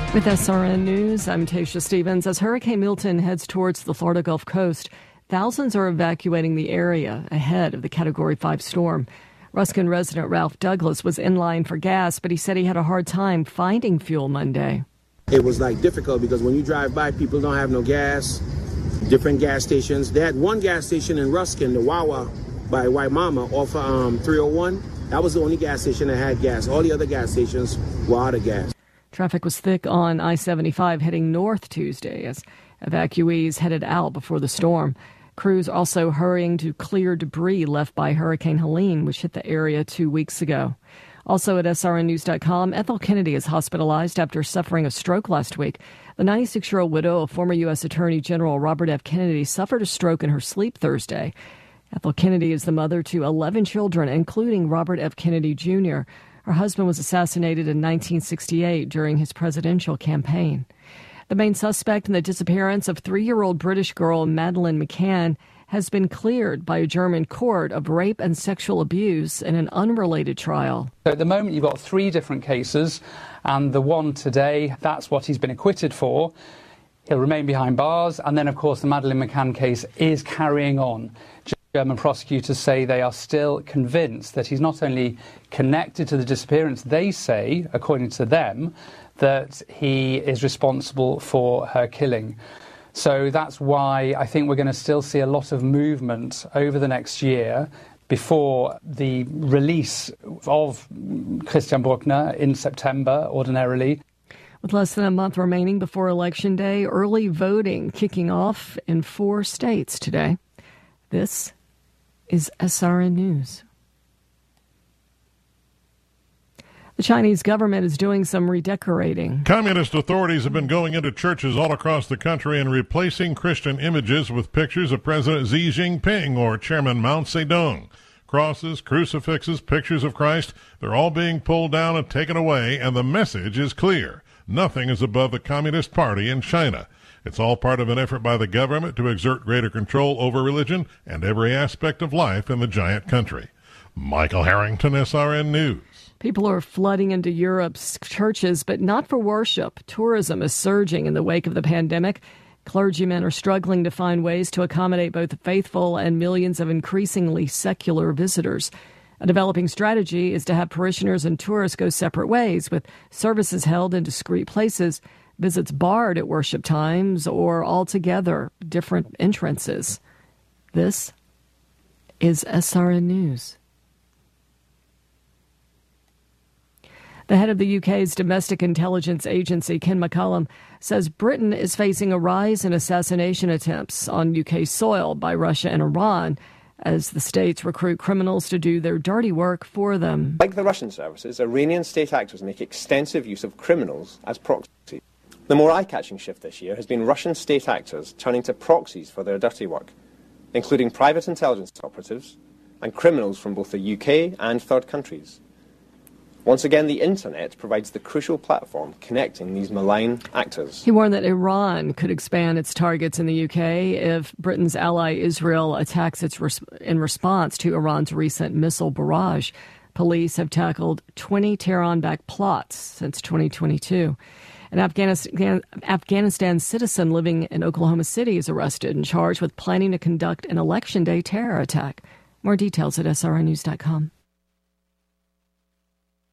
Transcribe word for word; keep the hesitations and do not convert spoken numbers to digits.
With S R N News, I'm Tasha Stevens. As Hurricane Milton heads towards the Florida Gulf Coast, thousands are evacuating the area ahead of the Category five storm. Ruskin resident Ralph Douglas was in line for gas, but he said he had a hard time finding fuel Monday. It was like difficult because when you drive by, people don't have no gas, different gas stations. They had one gas station in Ruskin, the Wawa by White Mama off of um, three oh one. That was the only gas station that had gas. All the other gas stations were out of gas. Traffic was thick on I seventy-five heading north Tuesday as evacuees headed out before the storm. Crews also hurrying to clear debris left by Hurricane Helene, which hit the area two weeks ago. Also at S R N news dot com, Ethel Kennedy is hospitalized after suffering a stroke last week. The ninety-six-year-old widow of former U S Attorney General Robert F. Kennedy suffered a stroke in her sleep Thursday. Ethel Kennedy is the mother to eleven children, including Robert F. Kennedy Junior Her husband was assassinated in nineteen sixty-eight during his presidential campaign. The main suspect in the disappearance of three-year-old British girl Madeleine McCann has been cleared by a German court of rape and sexual abuse in an unrelated trial. So at the moment, you've got three different cases, and the one today, that's what he's been acquitted for. He'll remain behind bars, and then, of course, the Madeleine McCann case is carrying on. German prosecutors say they are still convinced that he's not only connected to the disappearance, they say, according to them, that he is responsible for her killing. So that's why I think we're going to still see a lot of movement over the next year before the release of Christian Bruckner in September, ordinarily. With less than a month remaining before Election Day, early voting kicking off in four states today. This is S R N News. The Chinese government is doing some redecorating. Communist authorities have been going into churches all across the country and replacing Christian images with pictures of President Xi Jinping or Chairman Mao Zedong. Crosses, crucifixes, pictures of Christ, they're all being pulled down and taken away, and the message is clear. Nothing is above the Communist Party in China. It's all part of an effort by the government to exert greater control over religion and every aspect of life in the giant country. Michael Harrington, S R N News. People are flooding into Europe's churches, but not for worship. Tourism is surging in the wake of the pandemic. Clergymen are struggling to find ways to accommodate both the faithful and millions of increasingly secular visitors. A developing strategy is to have parishioners and tourists go separate ways, with services held in discrete places, visits barred at worship times, or altogether different entrances. This is S R N News. The head of the U K's domestic intelligence agency, Ken McCallum, says Britain is facing a rise in assassination attempts on U K soil by Russia and Iran as the states recruit criminals to do their dirty work for them. Like the Russian services, Iranian state actors make extensive use of criminals as proxies. The more eye-catching shift this year has been Russian state actors turning to proxies for their dirty work, including private intelligence operatives and criminals from both the U K and third countries. Once again, the internet provides the crucial platform connecting these malign actors. He warned that Iran could expand its targets in the U K if Britain's ally Israel attacks its res- in response to Iran's recent missile barrage. Police have tackled twenty Tehran-backed plots since twenty twenty-two. An Afghanistan, Afghanistan citizen living in Oklahoma City is arrested and charged with planning to conduct an Election Day terror attack. More details at S R N news dot com.